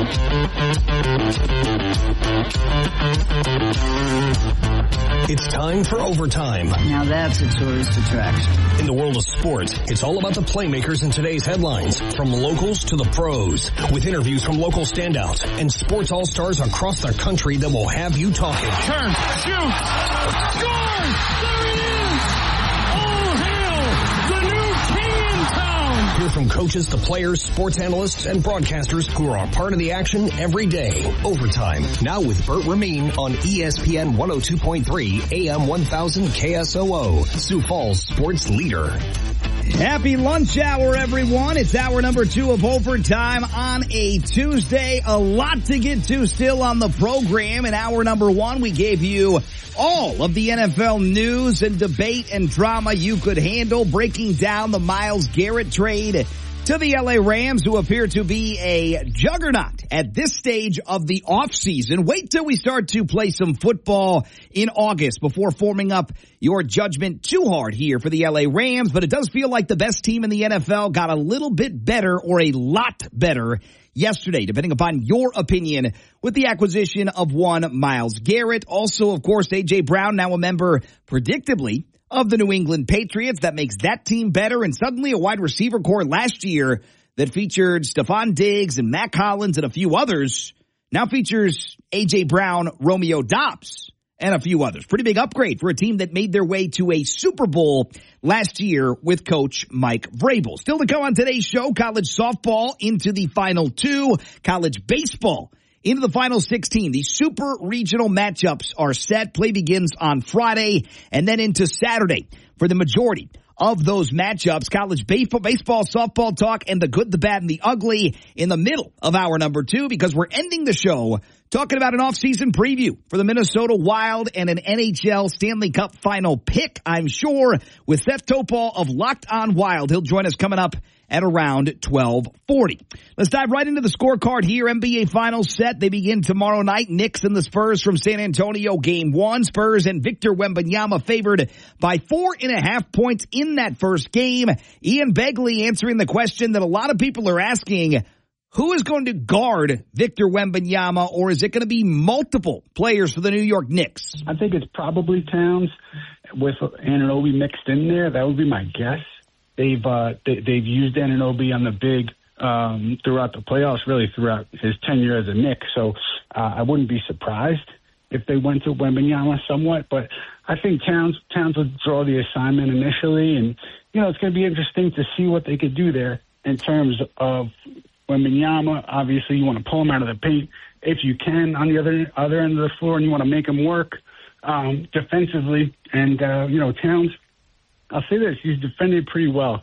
It's time for Overtime. Now that's a tourist attraction. In the world of sports, it's all about the playmakers in today's headlines, from locals to the pros, with interviews from local standouts and sports all-stars across the country that will have you talking. Turn, shoot, scores! There he is! All hail the new king in town! Hear from coaches to players, sports analysts, and broadcasters who are a part of the action every day. Overtime, now with Bert Ramin on ESPN 102.3 AM 1000 KSOO, Sioux Falls sports leader. Happy lunch hour, everyone. It's hour number 2 of Overtime on a Tuesday. A lot to get to still on the program. In hour number 1, we gave you all of the NFL news and debate and drama you could handle, breaking down the Myles Garrett trade to the LA Rams, who appear to be a juggernaut at this stage of the offseason. Wait till we start to play some football in August before forming up your judgment too hard here for the LA Rams. But it does feel like the best team in the NFL got a little bit better, or a lot better, yesterday, depending upon your opinion, with the acquisition of one Myles Garrett. Also, of course, A.J. Brown, now a member, predictably, of the New England Patriots. That makes that team better. And suddenly a wide receiver core last year that featured Stephon Diggs and Matt Collins and a few others now features A.J. Brown, Romeo Doubs, and a few others. Pretty big upgrade for a team that made their way to a Super Bowl last year with Coach Mike Vrabel. Still to come on today's show, college softball into the Final 2, college baseball into the Final 16. The super regional matchups are set. Play begins on Friday and then into Saturday for the majority of those matchups. College baseball, softball talk, and the good, the bad, and the ugly in the middle of hour number 2, because we're ending the show talking about an offseason preview for the Minnesota Wild and an NHL Stanley Cup final pick, I'm sure, with Seth Topol of Locked On Wild. He'll join us coming up at around 12:40. Let's dive right into the scorecard here. NBA Finals set. They begin tomorrow night. Knicks and the Spurs from San Antonio, Game 1. Spurs and Victor Wembanyama favored by 4.5 points in that first game. Ian Begley answering the question that a lot of people are asking: who is going to guard Victor Wembanyama, or is it going to be multiple players for the New York Knicks? I think it's probably Towns with Anunoby mixed in there. That would be my guess. They've used Anunoby on the big throughout the playoffs, really throughout his tenure as a Knick. So I wouldn't be surprised if they went to Wembanyama somewhat. But I think Towns would draw the assignment initially, and it's going to be interesting to see what they could do there in terms of Wembanyama. Obviously, you want to pull him out of the paint if you can on the other end of the floor, and you want to make him work defensively. And Towns, I'll say this, he's defended pretty well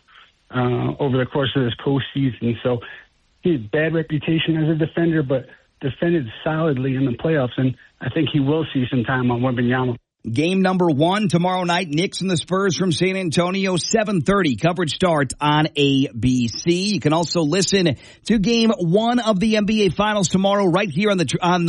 over the course of this postseason. So he had a bad reputation as a defender, but defended solidly in the playoffs, and I think he will see some time on Wembanyama. Game number 1 tomorrow night, Knicks and the Spurs from San Antonio, 7:30. Coverage starts on ABC. You can also listen to Game 1 of the NBA Finals tomorrow right here on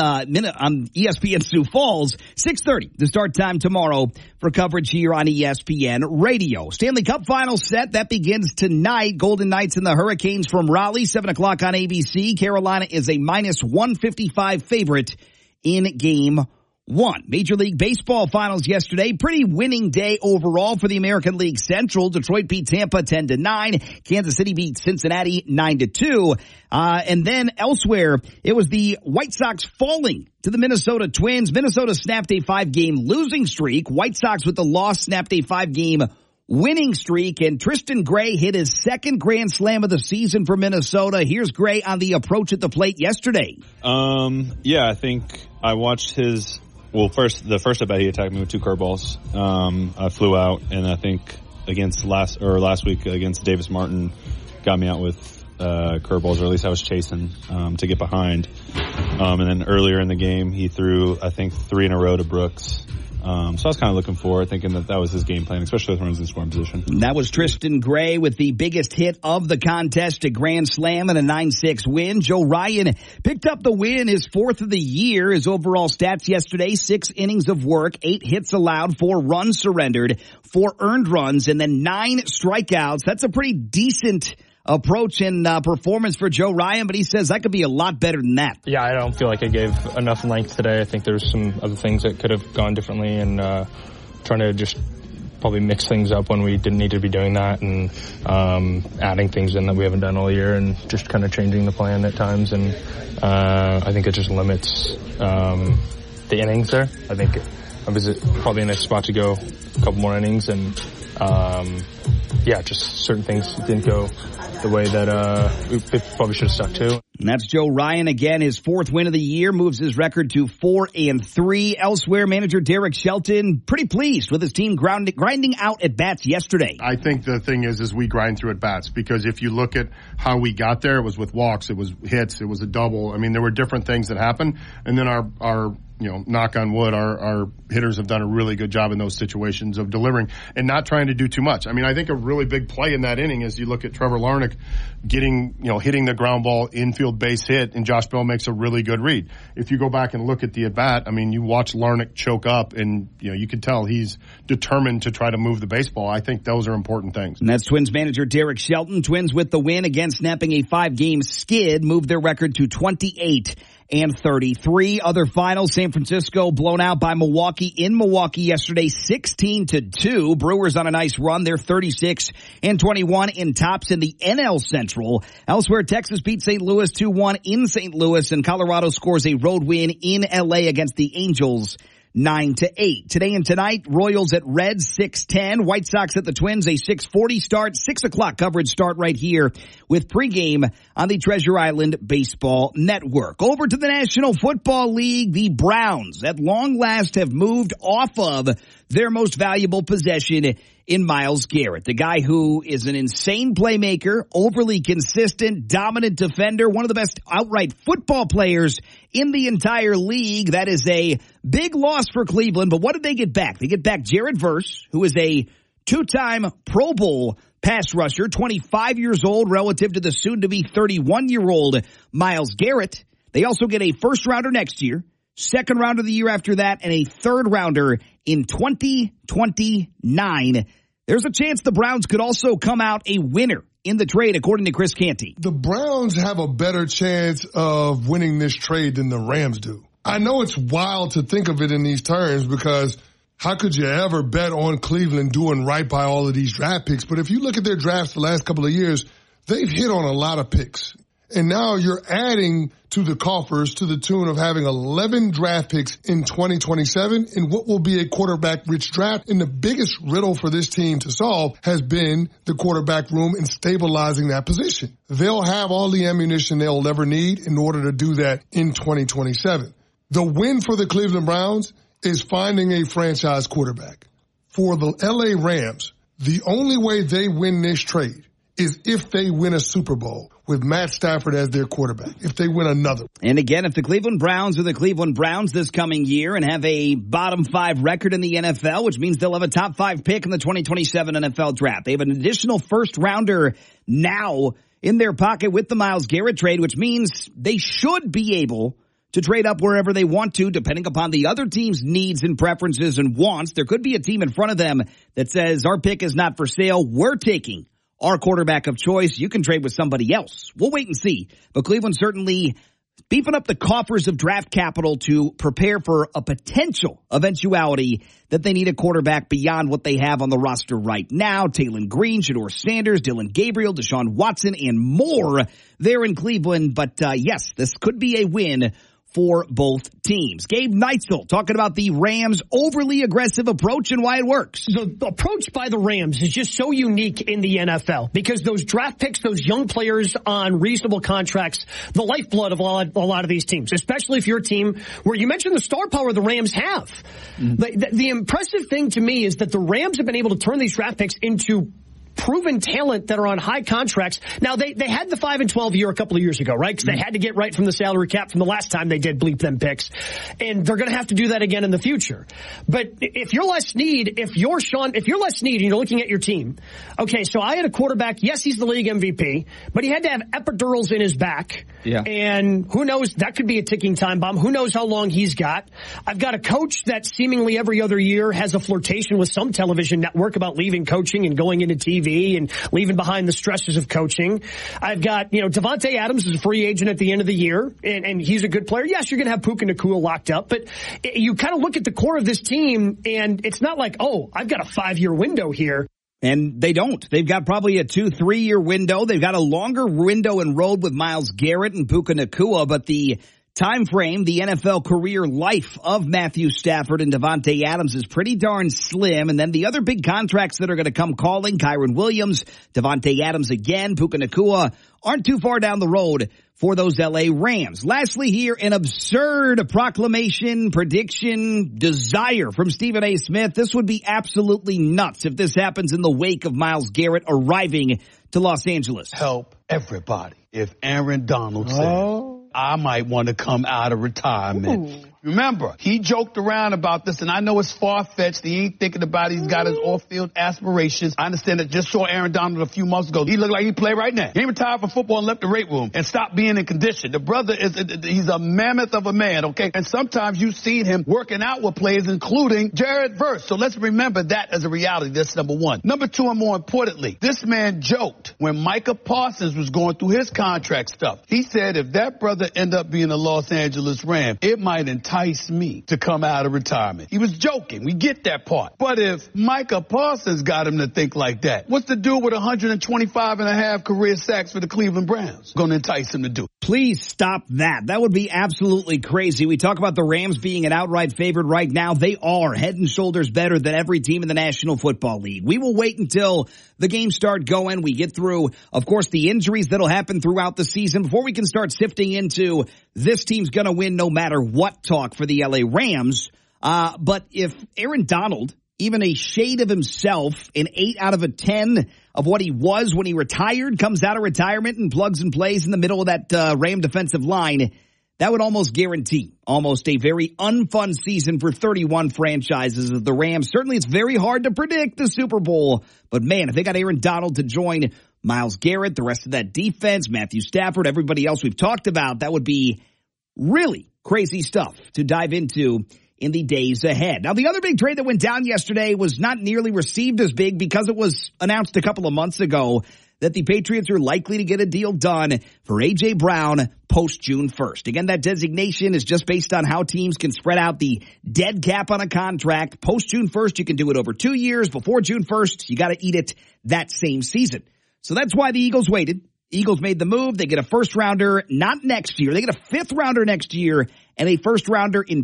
ESPN Sioux Falls, 6:30. The start time tomorrow for coverage here on ESPN Radio. Stanley Cup Finals set. That begins tonight. Golden Knights and the Hurricanes from Raleigh, 7 o'clock on ABC. Carolina is a -155 favorite in Game 1. Major League Baseball Finals yesterday. Pretty winning day overall for the American League Central. Detroit beat Tampa 10-9. Kansas City beat Cincinnati 9-2. And then elsewhere, it was the White Sox falling to the Minnesota Twins. Minnesota snapped a 5-game losing streak. White Sox with the loss snapped a 5-game winning streak, and Tristan Gray hit his second grand slam of the season for Minnesota. Here's Gray on the approach at the plate yesterday. I think I watched his... Well, the first at bat, he attacked me with 2 curveballs. I flew out, and I think last week against Davis Martin, got me out with curveballs, or at least I was chasing to get behind. And then earlier in the game, he threw, I think, 3 in a row to Brooks. So I was kind of looking forward, thinking that was his game plan, especially with runners in scoring position. That was Tristan Gray with the biggest hit of the contest, a grand slam and a 9-6 win. Joe Ryan picked up the win, his 4th of the year. His overall stats yesterday: 6 innings of work, 8 hits allowed, 4 runs surrendered, 4 earned runs, and then 9 strikeouts. That's a pretty decent approach and performance for Joe Ryan, but he says that could be a lot better than that. Yeah, I don't feel like I gave enough length today. I think there's some other things that could have gone differently, and trying to just probably mix things up when we didn't need to be doing that, and adding things in that we haven't done all year, and just kind of changing the plan at times. And I think it just limits the innings there. I think I was probably in a spot to go a couple more innings, and just certain things didn't go the way that we probably should have stuck to. And that's Joe Ryan again. His 4th win of the year moves his record to 4-3. Elsewhere, manager Derek Shelton pretty pleased with his team grinding out at bats yesterday. I think the thing is we grind through at bats, because if you look at how we got there, it was with walks, it was hits, it was a double. I mean, there were different things that happened, and then our knock on wood, our hitters have done a really good job in those situations of delivering and not trying to do too much. I mean, I think a really big play in that inning is you look at Trevor Larnach hitting the ground ball infield base hit, and Josh Bell makes a really good read. If you go back and look at the at-bat, I mean, you watch Larnach choke up, and you can tell he's determined to try to move the baseball. I think those are important things. And that's Twins manager Derek Shelton. Twins with the win again, snapping a 5-game skid, moved their record to 28-33. Other finals, San Francisco blown out by Milwaukee in Milwaukee yesterday, 16-2. Brewers on a nice run. They're 36-21 in tops in the NL Central. Elsewhere, Texas beat St. Louis 2-1 in St. Louis, and Colorado scores a road win in LA against the Angels 9-8. Today and tonight, Royals at Reds 6:10. White Sox at the Twins, a 6:40 start. 6 o'clock coverage start right here with pregame on the Treasure Island Baseball Network. Over to the National Football League, the Browns at long last have moved off of their most valuable possession in Myles Garrett, the guy who is an insane playmaker, overly consistent, dominant defender, one of the best outright football players in the entire league. That is a big loss for Cleveland, but what did they get back? They get back Jared Verse, who is a 2-time Pro Bowl pass rusher, 25 years old relative to the soon-to-be 31-year-old Myles Garrett. They also get a first-rounder next year, second rounder the year after that, and a third rounder in 2029. There's a chance the Browns could also come out a winner in the trade, according to Chris Canty. The Browns have a better chance of winning this trade than the Rams do. I know it's wild to think of it in these terms, because how could you ever bet on Cleveland doing right by all of these draft picks? But if you look at their drafts the last couple of years, they've hit on a lot of picks. And now you're adding to the coffers to the tune of having 11 draft picks in 2027 in what will be a quarterback-rich draft. And the biggest riddle for this team to solve has been the quarterback room and stabilizing that position. They'll have all the ammunition they'll ever need in order to do that in 2027. The win for the Cleveland Browns is finding a franchise quarterback. For the LA Rams, the only way they win this trade is if they win a Super Bowl with Matt Stafford as their quarterback, if they win another. And again, if the Cleveland Browns are the Cleveland Browns this coming year and have a bottom 5 record in the NFL, which means they'll have a top 5 pick in the 2027 NFL draft. They have an additional first rounder now in their pocket with the Myles Garrett trade, which means they should be able to trade up wherever they want to, depending upon the other team's needs and preferences and wants. There could be a team in front of them that says, our pick is not for sale, we're taking our quarterback of choice. You can trade with somebody else. We'll wait and see. But Cleveland certainly beefing up the coffers of draft capital to prepare for a potential eventuality that they need a quarterback beyond what they have on the roster right now. Taylon Green, Shedeur Sanders, Dylan Gabriel, Deshaun Watson, and more there in Cleveland. But yes, this could be a win for both teams. Gabe Neitzel talking about the Rams' overly aggressive approach and why it works. The approach by the Rams is just so unique in the NFL because those draft picks, those young players on reasonable contracts, the lifeblood of a lot of these teams, especially if you're a team where you mentioned the star power the Rams have. The impressive thing to me is that the Rams have been able to turn these draft picks into proven talent that are on high contracts. Now, they had the 5 and 12 year a couple of years ago, right? Because they had to get right from the salary cap from the last time they did bleep them picks. And they're going to have to do that again in the future. But if you're Les Snead, if you're Les Snead and you're looking at your team, okay, so I had a quarterback, yes, he's the league MVP, but he had to have epidurals in his back. Yeah. And who knows, that could be a ticking time bomb. Who knows how long he's got. I've got a coach that seemingly every other year has a flirtation with some television network about leaving coaching and going into TV. TV and leaving behind the stresses of coaching. I've got, Devontae Adams is a free agent at the end of the year, and he's a good player. Yes, you're going to have Puka Nacua locked up, but you kind of look at the core of this team, and it's not like, oh, I've got a 5-year window here. And they don't. They've got probably a 2-3 year window. They've got a longer window enrolled with Myles Garrett and Puka Nacua, but the time frame, the NFL career life of Matthew Stafford and Devontae Adams is pretty darn slim. And then the other big contracts that are going to come calling, Kyren Williams, Devontae Adams again, Puka Nacua, aren't too far down the road for those LA Rams. Lastly here, an absurd proclamation, prediction, desire from Stephen A. Smith. This would be absolutely nuts if this happens in the wake of Myles Garrett arriving to Los Angeles. Help everybody. If Aaron Donald says, I might want to come out of retirement. Ooh. Remember, he joked around about this, and I know it's far-fetched. He ain't thinking about it. He's got his off-field aspirations. I understand that. Just saw Aaron Donald a few months ago. He looked like he play right now. He ain't retired from football and left the weight room and stopped being in condition. The brother he's a mammoth of a man, okay? And sometimes you've seen him working out with players, including Jared Verse. So let's remember that as a reality. That's number one. Number two, and more importantly, this man joked when Micah Parsons was going through his contract stuff. He said if that brother end up being a Los Angeles Ram, it might entice me to come out of retirement. He was joking. We get that part. But if Micah Parsons got him to think like that, what's the dude with 125 and a half career sacks for the Cleveland Browns going to entice him to do? Please stop that. That would be absolutely crazy. We talk about the Rams being an outright favorite right now. They are head and shoulders better than every team in the National Football League. We will wait until the games start going. We get through, of course, the injuries that'll happen throughout the season before we can start sifting into this team's going to win no matter what talk for the LA Rams. But if Aaron Donald, even a shade of himself, an 8 out of 10 of what he was when he retired, comes out of retirement and plugs and plays in the middle of that Ram defensive line, that would almost guarantee almost a very unfun season for 31 franchises of the Rams. Certainly it's very hard to predict the Super Bowl, but man, if they got Aaron Donald to join Myles Garrett, the rest of that defense, Matthew Stafford, everybody else we've talked about, that would be really crazy stuff to dive into in the days ahead. Now, the other big trade that went down yesterday was not nearly received as big because it was announced a couple of months ago that the Patriots are likely to get a deal done for A.J. Brown post June 1st. Again, that designation is just based on how teams can spread out the dead cap on a contract. Post June 1st, you can do it over 2 years. Before June 1st, you got to eat it that same season. So that's why the Eagles waited. Eagles made the move. They get a first rounder, not next year. They get a fifth rounder next year and a first rounder in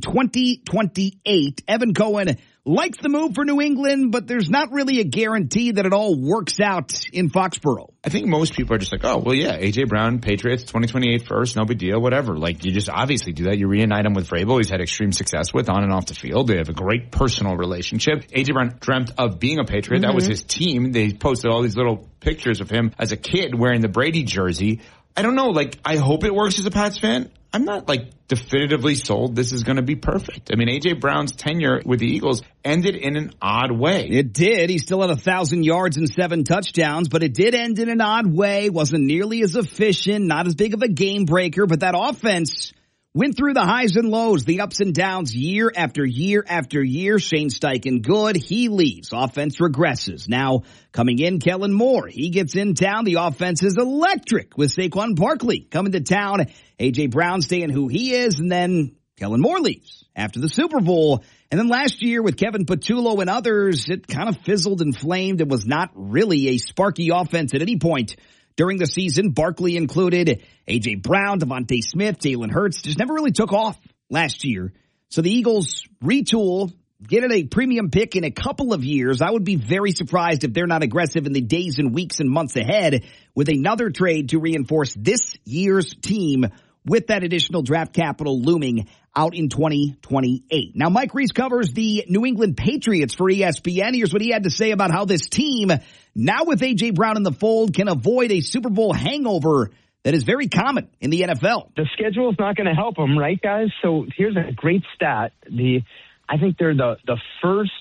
2028. Evan Cohen likes the move for New England, but there's not really a guarantee that it all works out in Foxborough. I think most people are just like, oh, well, yeah, A.J. Brown, Patriots, 2028 first, no big deal, whatever. Like, you just obviously do that. You reunite him with Vrabel. He's had extreme success with on and off the field. They have a great personal relationship. A.J. Brown dreamt of being a Patriot. Mm-hmm. That was his team. They posted all these little pictures of him as a kid wearing the Brady jersey. I don't know, like, I hope it works as a Pats fan. I'm not, like, definitively sold this is going to be perfect. I mean, A.J. Brown's tenure with the Eagles ended in an odd way. It did. He still had 1,000 yards and 7 touchdowns, but it did end in an odd way. Wasn't nearly as efficient, not as big of a game breaker, but that offense went through the highs and lows, the ups and downs year after year after year. Shane Steichen good. He leaves. Offense regresses. Now coming in, Kellen Moore. He gets in town. The offense is electric with Saquon Barkley coming to town. A.J. Brown staying who he is. And then Kellen Moore leaves after the Super Bowl. And then last year with Kevin Patullo and others, it kind of fizzled and flamed. It was not really a sparky offense at any point during the season, Barkley included. A.J. Brown, Devontae Smith, Jalen Hurts just never really took off last year. So the Eagles retool, get it a premium pick in a couple of years. I would be very surprised if they're not aggressive in the days and weeks and months ahead with another trade to reinforce this year's team with that additional draft capital looming out in 2028. Now, Mike Reese covers the New England Patriots for ESPN. Here's what he had to say about how this team, now with A.J. Brown in the fold, can avoid a Super Bowl hangover that is very common in the NFL. The schedule is not going to help them, right, guys? So here's a great stat. I think they're the first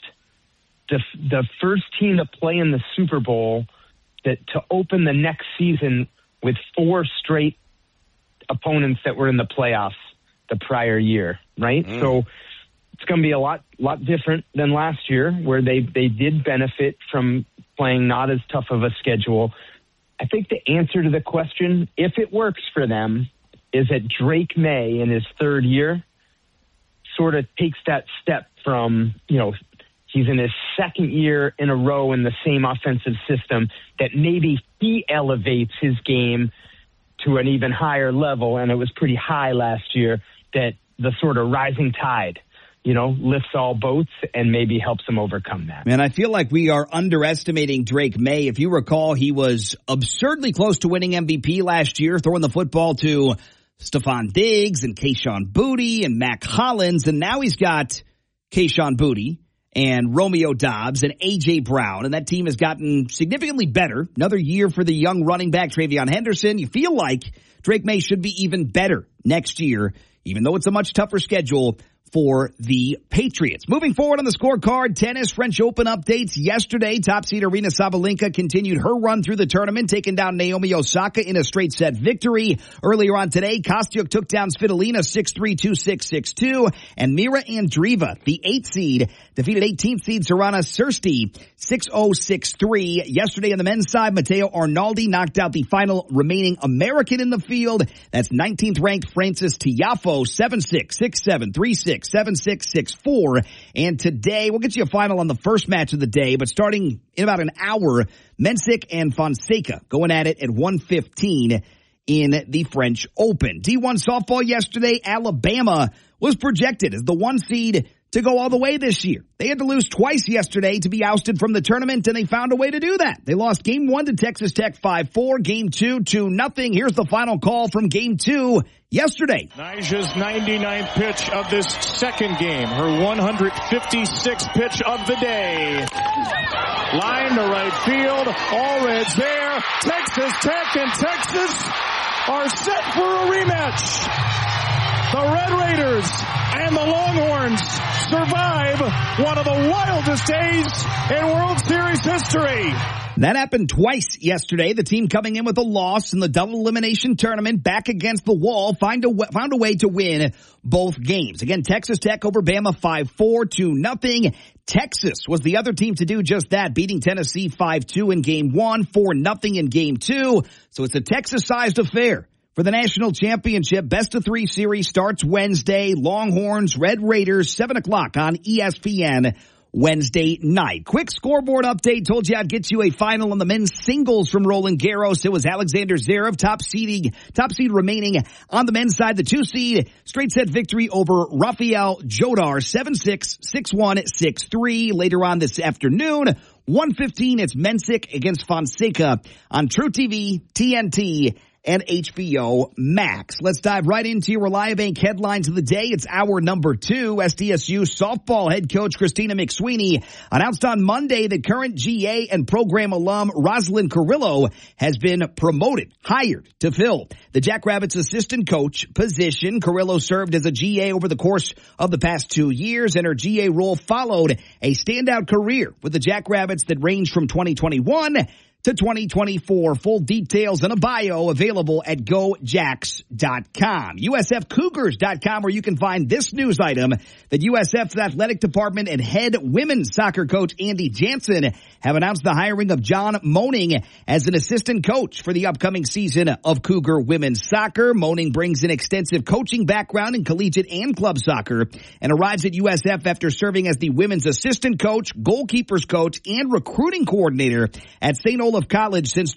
team to play in the Super Bowl to open the next season with 4 straight opponents that were in the playoffs the prior year, right? So it's going to be a lot different than last year, where they did benefit from playing not as tough of a schedule. I think the answer to the question, if it works for them, is that Drake May in his third year sort of takes that step from, he's in his second year in a row in the same offensive system, that maybe he elevates his game to an even higher level, and it was pretty high last year, that the sort of rising tide, lifts all boats and maybe helps them overcome that. Man, I feel like we are underestimating Drake May. If you recall, he was absurdly close to winning MVP last year, throwing the football to Stephon Diggs and Kayshon Boutte and Mac Hollins, and now he's got Kayshon Boutte and Romeo Doubs and A.J. Brown, and that team has gotten significantly better. Another year for the young running back Travion Henderson. You feel like Drake May should be even better next year, even though it's a much tougher schedule for the Patriots. Moving forward on the scorecard, tennis French Open updates. Yesterday, top seed Aryna Sabalenka continued her run through the tournament, taking down Naomi Osaka in a straight set victory. Earlier on today, Kostyuk took down Svitolina 6-3, 2-6, 6-2, and Mira Andreeva, the 8th seed, defeated 18th seed Sorana Cîrstea 6-0, 6-3. Yesterday on the men's side, Matteo Arnaldi knocked out the final remaining American in the field. That's 19th ranked Francis Tiafoe 7-6, 6-7, 3-6. 7-6, 6-4. And today, we'll get you a final on the first match of the day, but starting in about an hour, Mensik and Fonseca going at it at 1:15 in the French Open. D1 softball yesterday, Alabama was projected as the 1 seed to go all the way this year. They had to lose twice yesterday to be ousted from the tournament, and they found a way to do that. They lost Game 1 to Texas Tech 5-4, Game 2 2-0. Here's the final call from Game 2 yesterday. Nyjah's 99th pitch of this second game, her 156th pitch of the day. Line to right field, all reds there. Texas Tech and Texas are set for a rematch. The Red Raiders and the Longhorns survive one of the wildest days in World Series history. That happened twice yesterday. The team coming in with a loss in the double elimination tournament, back against the wall, found a way to win both games. Again, Texas Tech over Bama 5-4, 2-0. Texas was the other team to do just that, beating Tennessee 5-2 in Game 1, 4-0 in Game 2. So it's a Texas-sized affair for the national championship. Best of 3 series starts Wednesday. Longhorns, Red Raiders, 7 o'clock on ESPN Wednesday night. Quick scoreboard update. Told you I'd get you a final on the men's singles from Roland Garros. It was Alexander Zverev, top seed remaining on the men's side. The 2 seed, straight set victory over Rafael Jodar, 7-6, 6-1, 6-3. Later on this afternoon, 1:15, it's Mensik against Fonseca on True TV, TNT, and HBO Max. Let's dive right into your Reliabank headlines of the day. It's hour number 2. SDSU softball head coach Christina McSweeney announced on Monday that current GA and program alum Rosalind Carrillo has been hired to fill the Jackrabbits assistant coach position. Carrillo served as a GA over the course of the past 2 years, and her GA role followed a standout career with the Jackrabbits that ranged from 2021 to 2024. Full details and a bio available at GoJacks.com. USFCougars.com, where you can find this news item that USF's athletic department and head women's soccer coach Andy Jansen have announced the hiring of John Moaning as an assistant coach for the upcoming season of Cougar women's soccer. Moaning brings an extensive coaching background in collegiate and club soccer and arrives at USF after serving as the women's assistant coach, goalkeepers coach, and recruiting coordinator at St. Olaf College since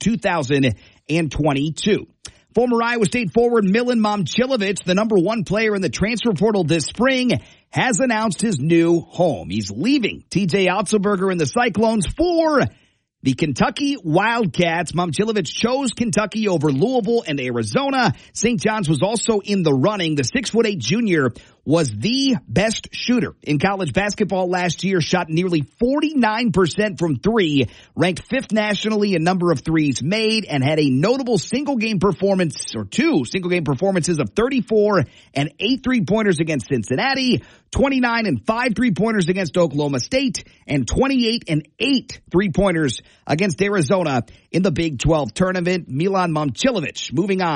2022. Former Iowa State forward Milan Momcilovic, the number 1 player in the transfer portal this spring, has announced his new home. He's leaving TJ Otzelberger and the Cyclones for the Kentucky Wildcats. Momcilovic chose Kentucky over Louisville and Arizona. St. John's was also in the running. The 6'8" junior was the best shooter in college basketball last year, shot nearly 49% from 3, ranked 5th nationally in number of threes made, and had a notable single-game performance, or 2 single-game performances of 34 and 8 3-pointers against Cincinnati, 29 and 5 3-pointers against Oklahoma State, and 28 and 8 3-pointers against Arizona in the Big 12 tournament. Milan Momcilovic moving on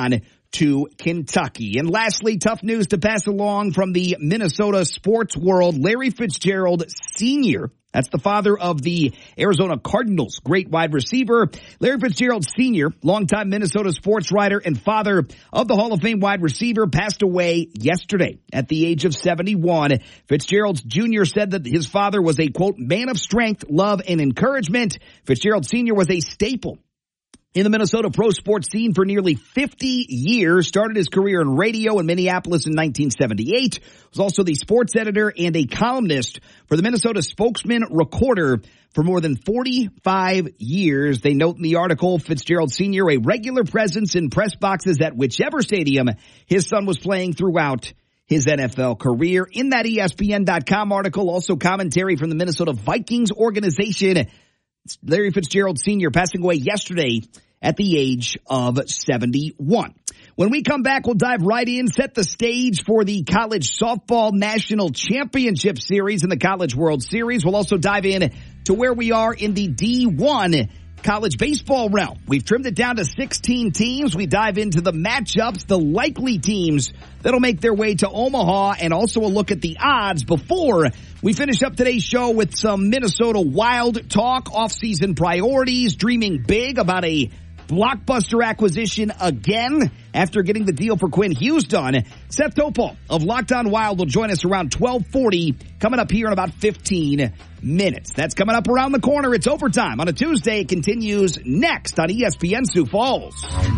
to Kentucky. And lastly, tough news to pass along from the Minnesota sports world. Larry Fitzgerald Sr., that's the father of the Arizona Cardinals' great wide receiver. Larry Fitzgerald Sr., longtime Minnesota sports writer and father of the Hall of Fame wide receiver, passed away yesterday at the age of 71. Fitzgerald Jr. said that his father was a, quote, man of strength, love, and encouragement. Fitzgerald Sr. was a staple in the Minnesota pro sports scene for nearly 50 years, started his career in radio in Minneapolis in 1978, was also the sports editor and a columnist for the Minnesota Spokesman Recorder for more than 45 years. They note in the article, Fitzgerald Sr., a regular presence in press boxes at whichever stadium his son was playing throughout his NFL career. In that ESPN.com article, also commentary from the Minnesota Vikings organization. Larry Fitzgerald Sr. passing away yesterday at the age of 71. When we come back, we'll dive right in, set the stage for the College Softball National Championship Series and the College World Series. We'll also dive in to where we are in the D1 college baseball realm. We've trimmed it down to 16 teams. We dive into the matchups, the likely teams that'll make their way to Omaha, and also a look at the odds before we finish up today's show with some Minnesota Wild talk, off-season priorities, dreaming big about a blockbuster acquisition again after getting the deal for Quinn Hughes done. Seth Topol of Locked On Wild will join us around 12:40, coming up here in about 15 minutes. That's coming up around the corner. It's overtime on a Tuesday. It continues next on ESPN Sioux Falls.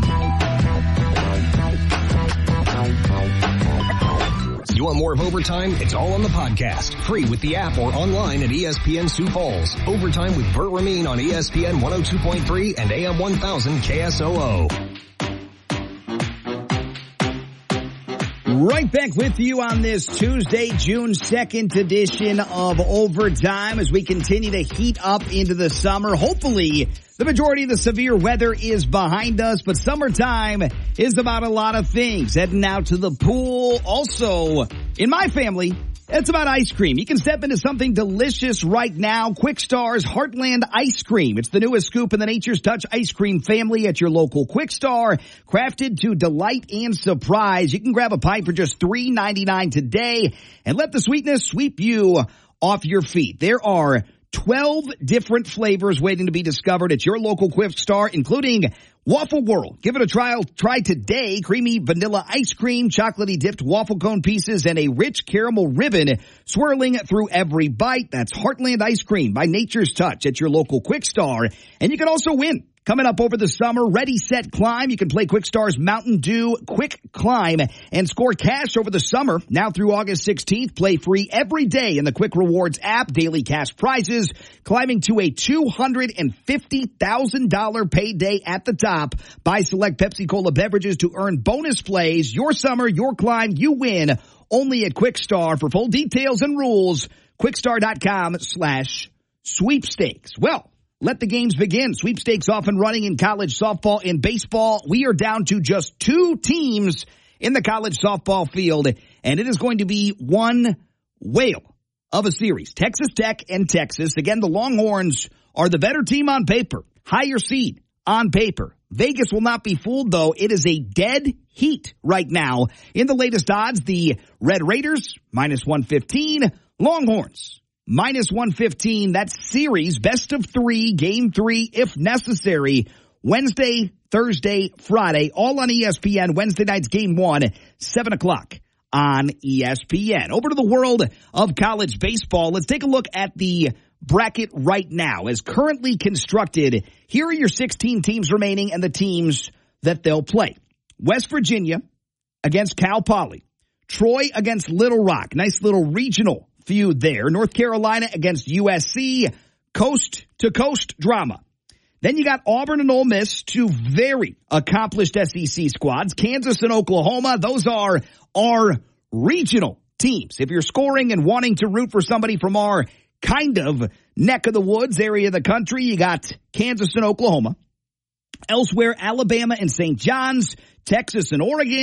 You want more of Overtime? It's all on the podcast. Free with the app or online at ESPN Sioux Falls. Overtime with Burt Ramin on ESPN 102.3 and AM 1000 KSOO. Right back with you on this Tuesday, June 2nd edition of Overtime as we continue to heat up into the summer. Hopefully, the majority of the severe weather is behind us, but summertime is about a lot of things. Heading out to the pool. Also, in my family, it's about ice cream. You can step into something delicious right now. Quick Star's Heartland Ice Cream. It's the newest scoop in the Nature's Touch ice cream family at your local Quick Star. Crafted to delight and surprise. You can grab a pint for just $3.99 today and let the sweetness sweep you off your feet. There are 12 different flavors waiting to be discovered at your local Quick Star, including Waffle World. Give it a try today. Creamy vanilla ice cream, chocolatey dipped waffle cone pieces, and a rich caramel ribbon swirling through every bite. That's Heartland Ice Cream by Nature's Touch at your local Quick Star. And you can also win. Coming up over the summer, Ready, Set, Climb. You can play Quick Star's Mountain Dew Quick Climb and score cash over the summer. Now through August 16th, play free every day in the Quick Rewards app. Daily cash prizes climbing to a $250,000 payday at the top. Buy select Pepsi Cola beverages to earn bonus plays. Your summer, your climb, you win. Only at Quick Star. For full details and rules, quickstar.com/sweepstakes. Well, let the games begin. Sweepstakes off and running in college softball and baseball. We are down to just 2 teams in the college softball field, and it is going to be one whale of a series. Texas Tech and Texas. Again, the Longhorns are the better team on paper, higher seed on paper. Vegas will not be fooled, though. It is a dead heat right now. In the latest odds, the Red Raiders, -115, Longhorns, -115. That series, best of 3, game 3, if necessary. Wednesday, Thursday, Friday, all on ESPN. Wednesday night's game 1, 7 o'clock on ESPN. Over to the world of college baseball. Let's take a look at the bracket right now. As currently constructed, here are your 16 teams remaining and the teams that they'll play. West Virginia against Cal Poly. Troy against Little Rock. Nice little regional feud there. North Carolina against USC, coast to coast drama. Then you got Auburn and Ole Miss, 2 very accomplished SEC squads. Kansas and Oklahoma, those are our regional teams. If you're scoring and wanting to root for somebody from our kind of neck of the woods area of the country, you got Kansas and Oklahoma. Elsewhere, Alabama and St. John's, Texas and Oregon,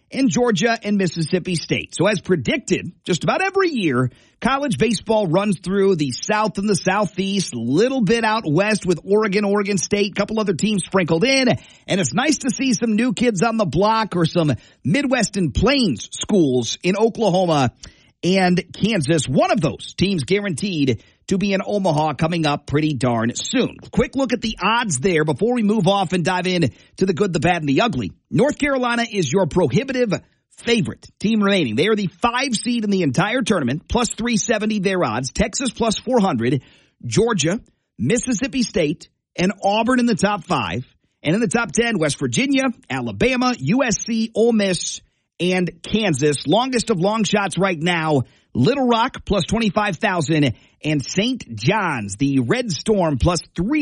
and Georgia and Mississippi State. So as predicted, just about every year, college baseball runs through the South and the Southeast, a little bit out west with Oregon, Oregon State, a couple other teams sprinkled in. And it's nice to see some new kids on the block or some Midwest and Plains schools in Oklahoma and Kansas. One of those teams guaranteed to be in Omaha coming up pretty darn soon. Quick look at the odds there before we move off and dive in to the good, the bad, and the ugly. North Carolina is your prohibitive favorite team remaining. They are the 5 seed in the entire tournament, plus 370 their odds. Texas plus 400. Georgia, Mississippi State, and Auburn in the top 5. And in the top 10, West Virginia, Alabama, USC, Ole Miss, and Kansas. Longest of long shots right now, Little Rock plus 25,000 and St. John's, the Red Storm plus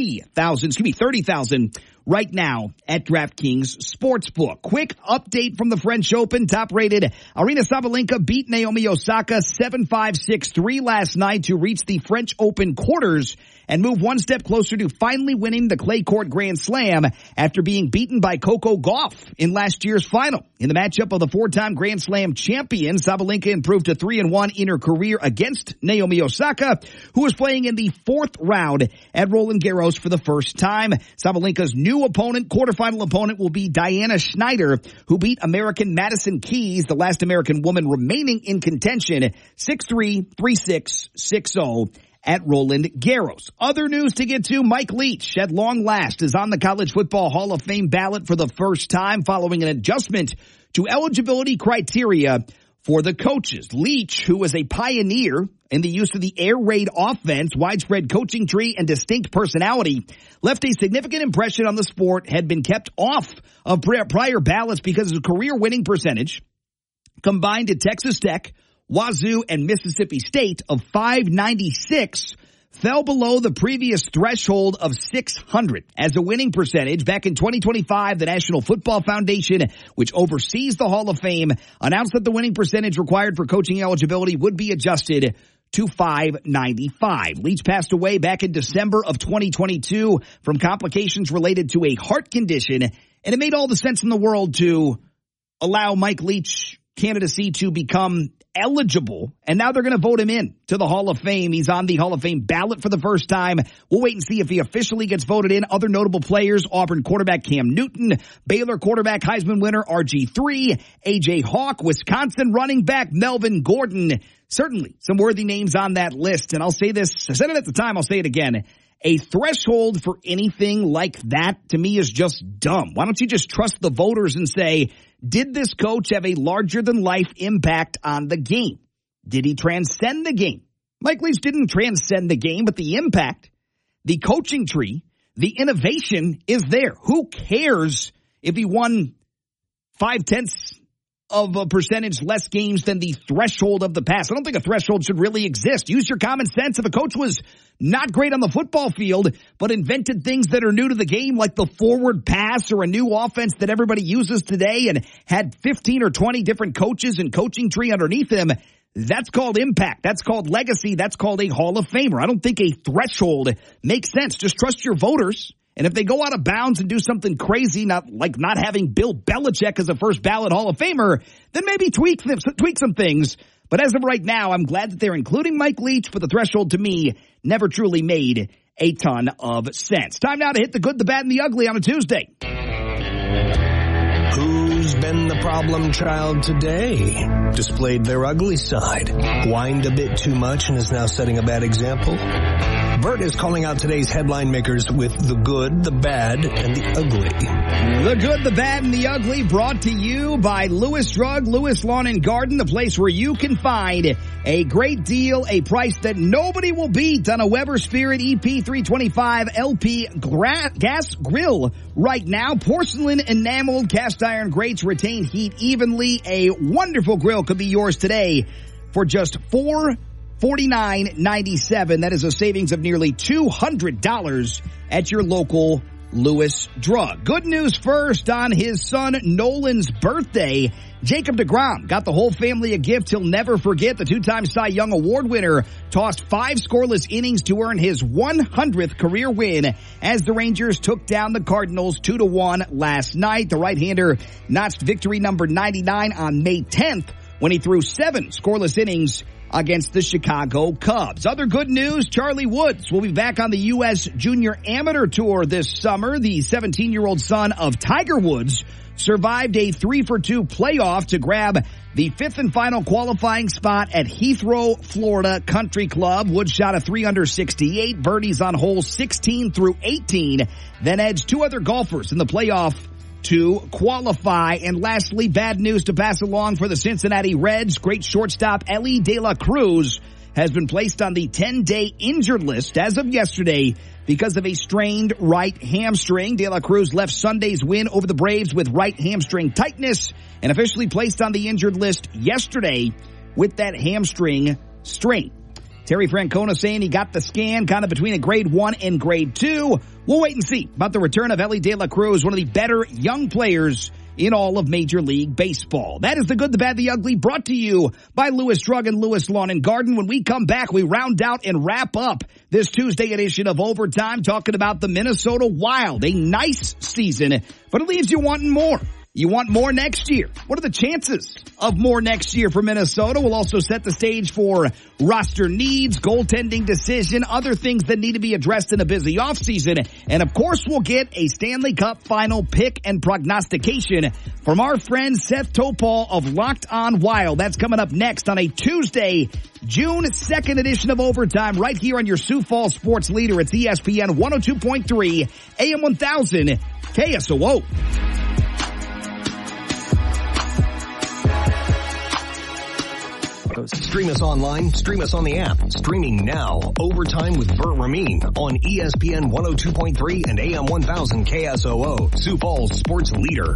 30,000 right now at DraftKings Sportsbook. Quick update from the French Open. Top-rated Aryna Sabalenka beat Naomi Osaka 7-5, 6-3 last night to reach the French Open quarters and move one step closer to finally winning the clay court Grand Slam after being beaten by Coco Gauff in last year's final. In the matchup of the 4-time Grand Slam champion, Sabalenka improved to 3-1 in her career against Naomi Osaka, who was playing in the 4th round at Roland Garros for the first time. Sabalenka's new opponent, quarterfinal opponent, will be Diana Schneider, who beat American Madison Keys, the last American woman remaining in contention, 6-3, 3-6, 6-0. At Roland Garros. Other news to get to, Mike Leach, at long last, is on the College Football Hall of Fame ballot for the first time following an adjustment to eligibility criteria for the coaches. Leach, who was a pioneer in the use of the air raid offense, widespread coaching tree, and distinct personality, left a significant impression on the sport, had been kept off of prior ballots because his career winning percentage, combined at Texas Tech, Wazoo, and Mississippi State of 596, fell below the previous threshold of 600 as a winning percentage. Back in 2025, the National Football Foundation, which oversees the Hall of Fame, announced that the winning percentage required for coaching eligibility would be adjusted to 595. Leach passed away back in December of 2022 from complications related to a heart condition, and it made all the sense in the world to allow Mike Leach candidacy to become eligible, and now they're going to vote him in to the Hall of Fame. He's on the Hall of Fame ballot for the first time. We'll wait and see if he officially gets voted in. Other notable players, Auburn quarterback Cam Newton, Baylor quarterback Heisman winner RG3, A.J. Hawk, Wisconsin running back Melvin Gordon. Certainly some worthy names on that list, and I'll say this, I said it at the time, I'll say it again. A threshold for anything like that, to me, is just dumb. Why don't you just trust the voters and say, did this coach have a larger-than-life impact on the game? Did he transcend the game? Mike Leach didn't transcend the game, but the impact, the coaching tree, the innovation is there. Who cares if he won 0.5 of a percentage less games than the threshold of the past? I don't think a threshold should really exist. Use your common sense. If a coach was not great on the football field, but invented things that are new to the game, like the forward pass or a new offense that everybody uses today, and had 15 or 20 different coaches and coaching tree underneath him, that's called impact. That's called legacy. That's called a Hall of Famer. I don't think a threshold makes sense. Just trust your voters. And if they go out of bounds and do something crazy, not having Bill Belichick as a first ballot Hall of Famer, then maybe tweak some things. But as of right now, I'm glad that they're including Mike Leach, but the threshold to me never truly made a ton of sense. Time now to hit the good, the bad, and the ugly on a Tuesday. Who's been the problem child today? Displayed their ugly side, whined a bit too much, and is now setting a bad example? Bert is calling out today's headline makers with the good, the bad, and the ugly. The good, the bad, and the ugly, brought to you by Lewis Drug, Lewis Lawn and Garden, the place where you can find a great deal, a price that nobody will beat on a Weber Spirit EP325 LP gas grill right now. Porcelain enameled cast iron grates retain heat evenly. A wonderful grill could be yours today for just $449.97. That is a savings of nearly $200 at your local Louis Drug. Good news first on his son Nolan's birthday. Jacob deGrom got the whole family a gift he'll never forget. The two-time Cy Young Award winner tossed 5 scoreless innings to earn his 100th career win as the Rangers took down the Cardinals 2-1 last night. The right-hander notched victory number 99 on May 10th when he threw 7 scoreless innings against the Chicago Cubs. Other good news, Charlie Woods will be back on the U.S. Junior Amateur Tour this summer. The 17-year-old son of Tiger Woods survived a 3-for-2 playoff to grab the 5th and final qualifying spot at Heathrow, Florida Country Club. Woods shot a 368, birdies on holes 16 through 18, then edged 2 other golfers in the playoff to qualify. And lastly, bad news to pass along for the Cincinnati Reds. Great shortstop Elly De La Cruz has been placed on the 10-day injured list as of yesterday because of a strained right hamstring. De La Cruz left Sunday's win over the Braves with right hamstring tightness and officially placed on the injured list yesterday with that hamstring strain. Terry Francona saying he got the scan kind of between a grade 1 and grade 2. We'll wait and see about the return of Elly De La Cruz, one of the better young players in all of Major League Baseball. That is the good, the bad, the ugly, brought to you by Louis Drug and Louis Lawn and Garden. When we come back, we round out and wrap up this Tuesday edition of Overtime talking about the Minnesota Wild. A nice season, but it leaves you wanting more. You want more next year. What are the chances of more next year for Minnesota? We'll also set the stage for roster needs, goaltending decision, other things that need to be addressed in a busy offseason. And of course, we'll get a Stanley Cup final pick and prognostication from our friend Seth Topol of Locked On Wild. That's coming up next on a Tuesday, June 2nd edition of Overtime right here on your Sioux Falls sports leader. It's ESPN 102.3 AM 1000 KSOO. Stream us online, stream us on the app. Streaming now. Overtime with Burt Ramin on ESPN 102.3 and AM 1000 KSOO. Sioux Falls sports leader.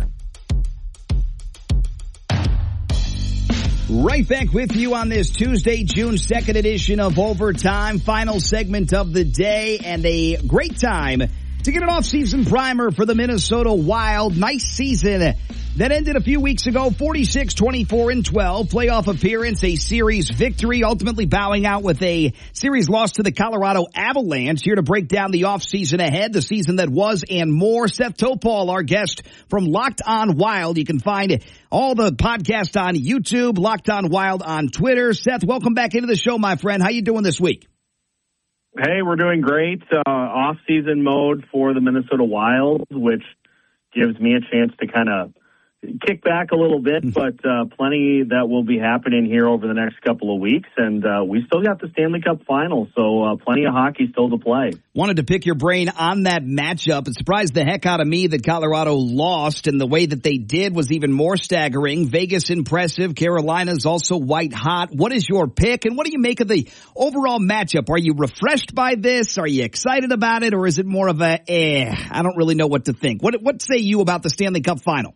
Right back with you on this Tuesday, June 2nd edition of Overtime. Final segment of the day and a great time to get an off-season primer for the Minnesota Wild. Nice season that ended a few weeks ago, 46-24-12, playoff appearance, a series victory, ultimately bowing out with a series loss to the Colorado Avalanche. Here to break down the offseason ahead, the season that was and more, Seth Topol, our guest from Locked On Wild. You can find all the podcasts on YouTube, Locked On Wild on Twitter. Seth, welcome back into the show, my friend. How you doing this week? Hey, we're doing great. Off-season mode for the Minnesota Wild, which gives me a chance to kind of kick back a little bit, but plenty that will be happening here over the next couple of weeks. And we still got the Stanley Cup final, so plenty of hockey still to play. Wanted to pick your brain on that matchup. It surprised the heck out of me that Colorado lost, and the way that they did was even more staggering. Vegas impressive. Carolina's also white hot. What is your pick, and what do you make of the overall matchup? Are you refreshed by this? Are you excited about it, or is it more of a, I don't really know what to think? What say you about the Stanley Cup final?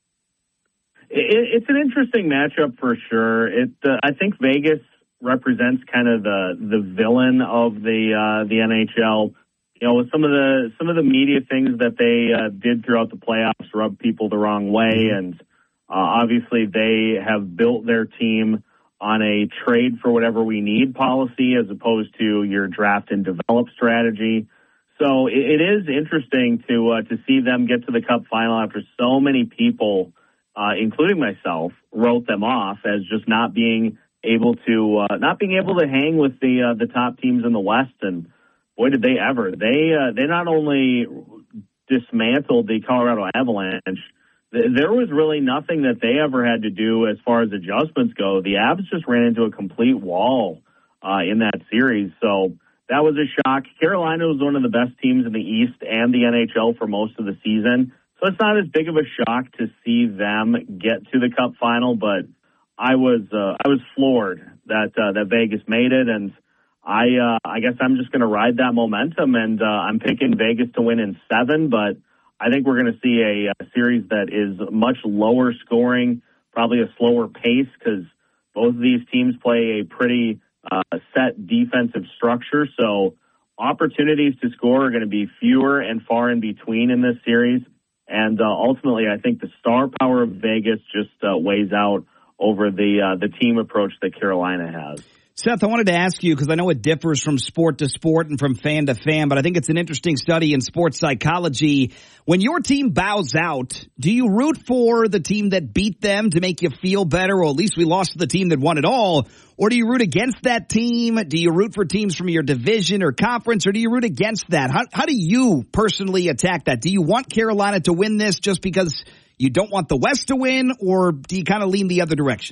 It's an interesting matchup for sure. I think Vegas represents kind of the villain of the NHL. You know, with some of the media things that they did throughout the playoffs rubbed people the wrong way, and obviously they have built their team on a trade for whatever we need policy as opposed to your draft and develop strategy. So it is interesting to see them get to the Cup final after so many people, including myself, wrote them off as just not being able to hang with the top teams in the West. And boy, did they ever! They not only dismantled the Colorado Avalanche, there was really nothing that they ever had to do as far as adjustments go. The Avs just ran into a complete wall in that series. So that was a shock. Carolina was one of the best teams in the East and the NHL for most of the season. So it's not as big of a shock to see them get to the Cup final, but I was floored that Vegas made it, and I guess I'm just going to ride that momentum, and I'm picking Vegas to win in 7, but I think we're going to see a series that is much lower scoring, probably a slower pace, because both of these teams play a pretty set defensive structure, so opportunities to score are going to be fewer and far in between in this series. And ultimately, I think the star power of Vegas just weighs out over the team approach that Carolina has. Seth, I wanted to ask you, because I know it differs from sport to sport and from fan to fan, but I think it's an interesting study in sports psychology. When your team bows out, do you root for the team that beat them to make you feel better, or at least we lost to the team that won it all? Or do you root against that team? Do you root for teams from your division or conference, or do you root against that? How do you personally attack that? Do you want Carolina to win this just because you don't want the West to win, or do you kind of lean the other direction?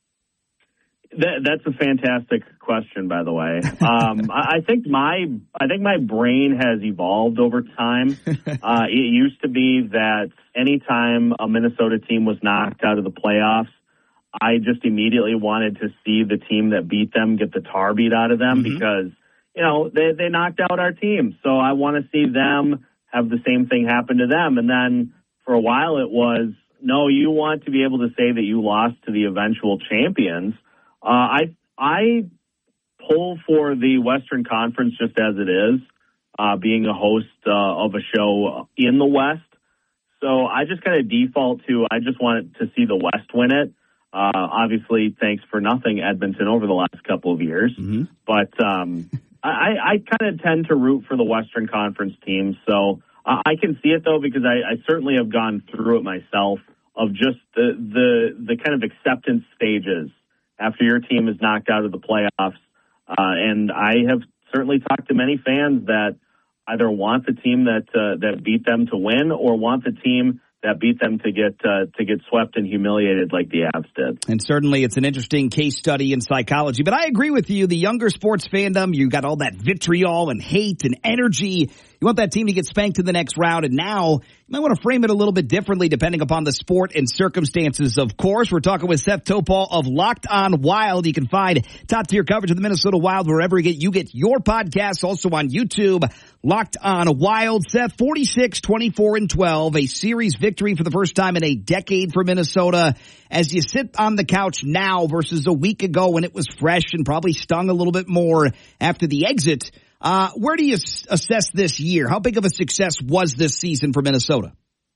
That's a fantastic question, by the way. I think my brain has evolved over time. It used to be that anytime a Minnesota team was knocked out of the playoffs, I just immediately wanted to see the team that beat them get the tar beat out of them because, you know, they knocked out our team. So I want to see them have the same thing happen to them. And then for a while it was, no, you want to be able to say that you lost to the eventual champions. I pull for the Western Conference just as it is, being a host of a show in the West. So I just kind of default to, I just want to see the West win it. Obviously, thanks for nothing, Edmonton, over the last couple of years. But I kind of tend to root for the Western Conference teams. So I can see it, though, because I certainly have gone through it myself of just the kind of acceptance stages after your team is knocked out of the playoffs. And I have certainly talked to many fans that either want the team that beat them to win or want the team that beat them to get swept and humiliated like the Avs did. And certainly it's an interesting case study in psychology. But I agree with you. The younger sports fandom, you got all that vitriol and hate and energy. You want that team to get spanked in the next round. And now you might want to frame it a little bit differently depending upon the sport and circumstances. Of course, we're talking with Seth Topol of Locked On Wild. You can find top-tier coverage of the Minnesota Wild wherever you get your podcasts. Also on YouTube, Locked On Wild. Seth, 46-24-12, a series victory for the first time in a decade for Minnesota. As you sit on the couch now versus a week ago when it was fresh and probably stung a little bit more after the exit, where do you assess this year? How big of a success was this season for Minnesota?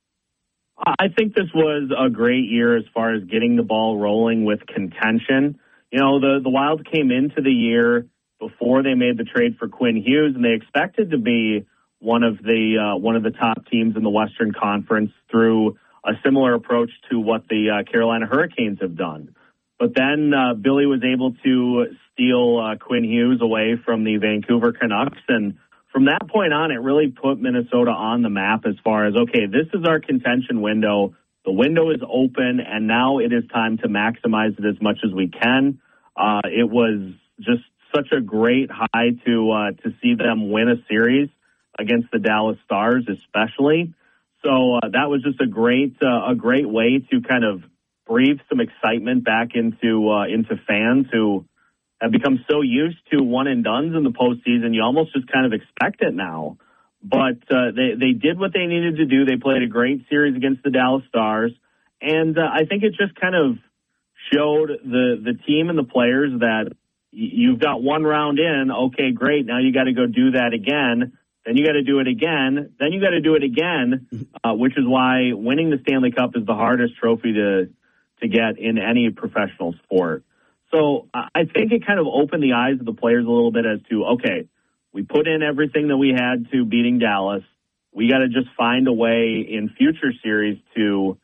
I think this was a great year as far as getting the ball rolling with contention. You know, the Wild came into the year before they made the trade for Quinn Hughes, and they expected to be one of the top teams in the Western Conference through a similar approach to what the Carolina Hurricanes have done. But then Billy was able to steal Quinn Hughes away from the Vancouver Canucks, and from that point on, it really put Minnesota on the map as far as, okay, this is our contention window. The window is open, and now it is time to maximize it as much as we can. It was just such a great high to see them win a series against the Dallas Stars, especially. So that was just a great way to kind of breathe some excitement back into fans who have become so used to one and dones in the postseason. You almost just kind of expect it now. But they did what they needed to do. They played a great series against the Dallas Stars, and I think it just kind of showed the team and the players that you've got one round in. Okay, great. Now you got to go do that again. Then you got to do it again. Then you got to do it again, which is why winning the Stanley Cup is the hardest trophy to get in any professional sport. So I think it kind of opened the eyes of the players a little bit as to, okay, we put in everything that we had to beating Dallas. We got to just find a way in future series to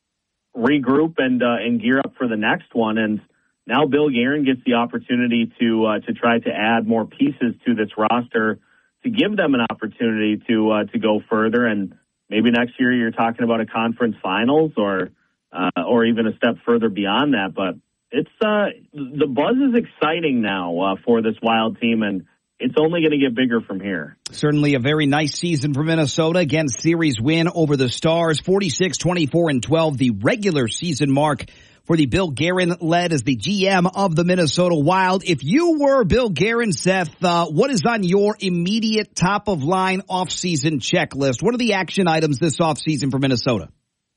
regroup and gear up for the next one. And now Bill Guerin gets the opportunity to try to add more pieces to this roster to give them an opportunity to go further. And maybe next year you're talking about a conference finals or even a step further beyond that. But it's the buzz is exciting now for this Wild team, and it's only going to get bigger from here. Certainly a very nice season for Minnesota. Again, series win over the Stars, 46-24-12, the regular season mark for the Bill Guerin led as the GM of the Minnesota Wild. If you were Bill Guerin, Seth, what is on your immediate top-of-line off-season checklist? What are the action items this off-season for Minnesota?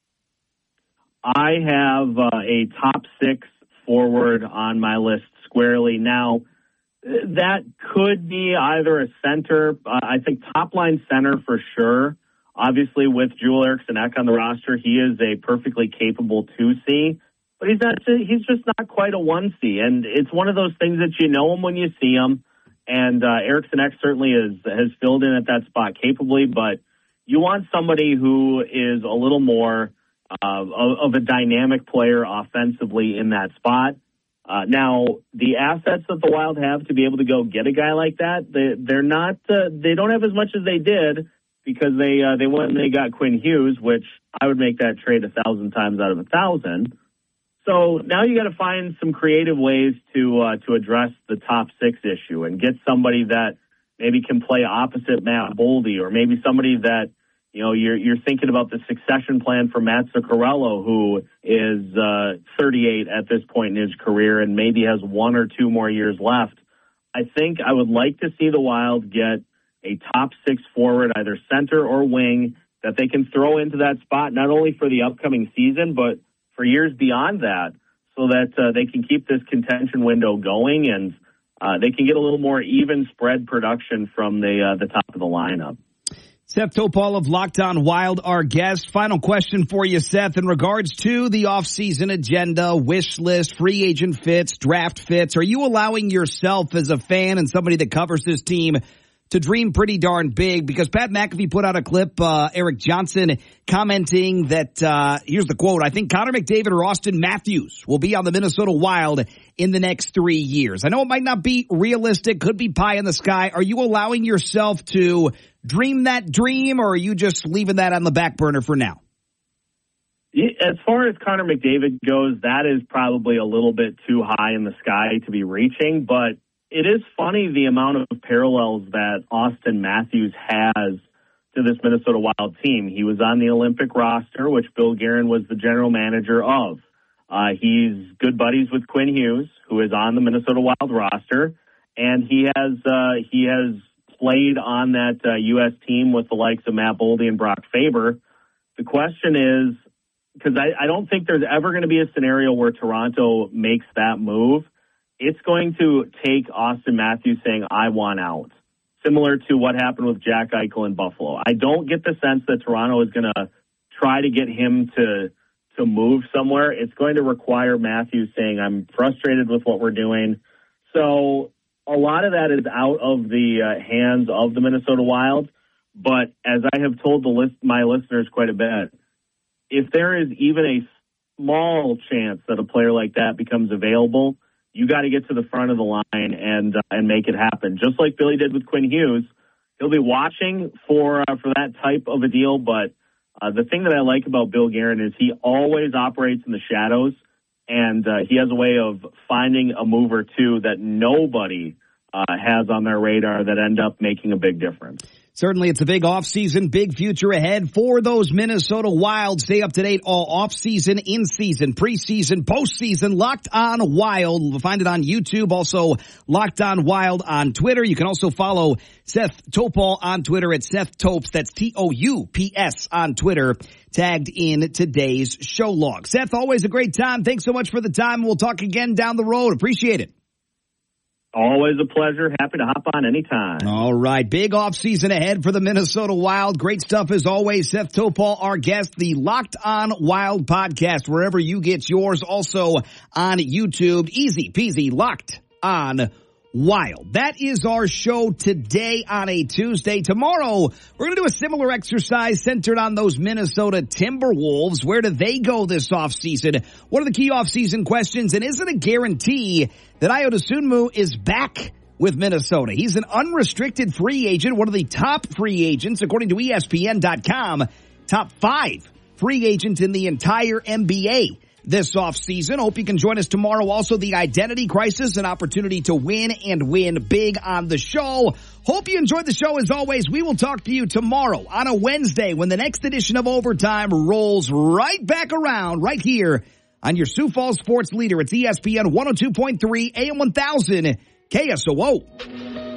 I have a top 6 forward on my list squarely. Now, That could be either a center. I think top line center for sure. Obviously, with Joel Eriksson Ek on the roster, he is a perfectly capable 2C, but he's just not quite a 1C. And it's one of those things that you know him when you see him. And Eriksson Ek certainly has filled in at that spot capably, but you want somebody who is a little more of a dynamic player offensively in that spot. Now, the assets that the Wild have to be able to go get a guy like that, they don't have as much as they did, because they went and they got Quinn Hughes, which I would make that trade 1,000 times out of 1,000. So now you got to find some creative ways to address the top six issue and get somebody that maybe can play opposite Matt Boldy, or maybe somebody that, you know, you're thinking about the succession plan for Matt Zuccarello, who is 38 at this point in his career and maybe has 1 or 2 more years left. I think I would like to see the Wild get a top six forward, either center or wing, that they can throw into that spot, not only for the upcoming season, but for years beyond that, so that they can keep this contention window going and they can get a little more even spread production from the top of the lineup. Seth Topol of Locked On Wild, our guest. Final question for you, Seth, in regards to the offseason agenda, wish list, free agent fits, draft fits. Are you allowing yourself as a fan and somebody that covers this team to dream pretty darn big? Because Pat McAfee put out a clip, Eric Johnson commenting that, here's the quote, I think Connor McDavid or Austin Matthews will be on the Minnesota Wild in the next 3 years. I know it might not be realistic, could be pie in the sky. Are you allowing yourself to dream that dream, or are you just leaving that on the back burner for now? As far as Connor McDavid goes, that is probably a little bit too high in the sky to be reaching, but it is funny the amount of parallels that Austin Matthews has to this Minnesota Wild team. He was on the Olympic roster, which Bill Guerin was the general manager of. He's good buddies with Quinn Hughes, who is on the Minnesota Wild roster, and he has played on that U.S. team with the likes of Matt Boldy and Brock Faber. The question is, because I don't think there's ever going to be a scenario where Toronto makes that move, it's going to take Austin Matthews saying, I want out, similar to what happened with Jack Eichel in Buffalo. I don't get the sense that Toronto is going to try to get him to move somewhere. It's going to require Matthews saying, I'm frustrated with what we're doing. So a lot of that is out of the hands of the Minnesota Wild. But as I have told my listeners quite a bit, if there is even a small chance that a player like that becomes available, you got to get to the front of the line and make it happen. Just like Billy did with Quinn Hughes, he'll be watching for that type of a deal. But the thing that I like about Bill Guerin is he always operates in the shadows, and he has a way of finding a move or two that nobody has on their radar that end up making a big difference. Certainly, it's a big offseason, big future ahead for those Minnesota Wild. Stay up to date all offseason, in-season, preseason, postseason. Locked On Wild. You'll find it on YouTube. Also, Locked On Wild on Twitter. You can also follow Seth Topol on Twitter at Seth Topes. That's Toups on Twitter. Tagged in today's show log. Seth, always a great time. Thanks so much for the time. We'll talk again down the road. Appreciate it. Always a pleasure. Happy to hop on anytime. All right. Big offseason ahead for the Minnesota Wild. Great stuff as always. Seth Topol, our guest, the Locked On Wild podcast, wherever you get yours. Also on YouTube. Easy peasy, Locked On Wild. That is our show today on a Tuesday. Tomorrow, we're going to do a similar exercise centered on those Minnesota Timberwolves. Where do they go this offseason? What are the key offseason questions? And is it a guarantee that Ayo Dosunmu is back with Minnesota? He's an unrestricted free agent, one of the top free agents, according to ESPN.com, top 5 free agent in the entire NBA this offseason. Hope you can join us tomorrow. Also, the identity crisis, an opportunity to win and win big on the show. Hope you enjoyed the show as always. We will talk to you tomorrow on a Wednesday when the next edition of Overtime rolls right back around right here on your Sioux Falls sports leader. It's ESPN 102.3 AM 1000 KSOO.